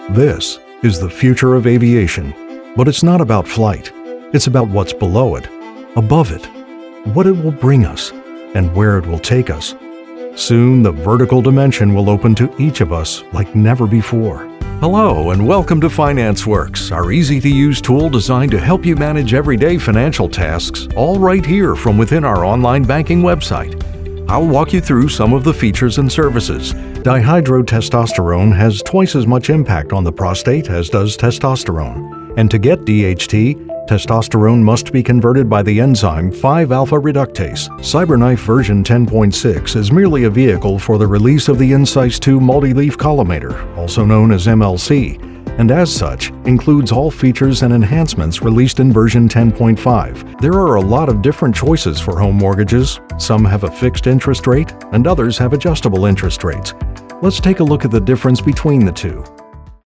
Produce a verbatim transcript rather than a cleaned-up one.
This is the future of aviation, but it's not about flight. It's about what's below it, above it, what it will bring us, and where it will take us. Soon, the vertical dimension will open to each of us like never before. Hello, and welcome to FinanceWorks, our easy-to-use tool designed to help you manage everyday financial tasks, all right here from within our online banking website. I'll walk you through some of the features and services. Dihydrotestosterone has twice as much impact on the prostate as does testosterone. And to get D H T, testosterone must be converted by the enzyme five alpha reductase. CyberKnife version ten point six is merely a vehicle for the release of the Incise two multi-leaf collimator, also known as M L C, and as such, includes all features and enhancements released in version ten point five. There are a lot of different choices for home mortgages. Some have a fixed interest rate, and others have adjustable interest rates. Let's take a look at the difference between the two.